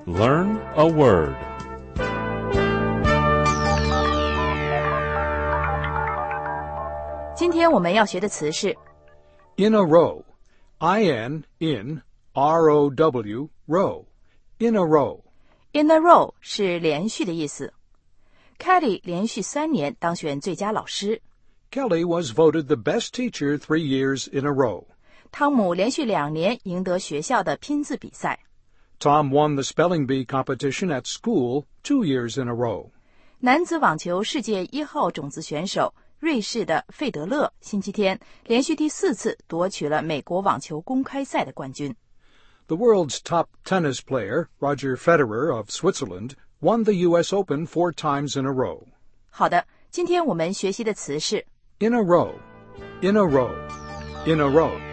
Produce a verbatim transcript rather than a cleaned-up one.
Learn a word. 今天我们要学的词是 In a row. I N, in, R O W, row. In a row. in a row 是连续的意思。Kelly 连续三年当选最佳老师。 Kelly was voted the best teacher three years in a row. 汤姆连续两年赢得学校的拼字比赛。 Tom won the spelling bee competition at school two years in a row. 男子网球世界一号种子选手瑞士的费德勒星期天连续第四次夺取了美国网球公开赛的冠军。 The world's top tennis player, Roger Federer of Switzerland, won the U S Open four times in a row. 好的，今天我们学习的词是 In a row. In a row. In a row.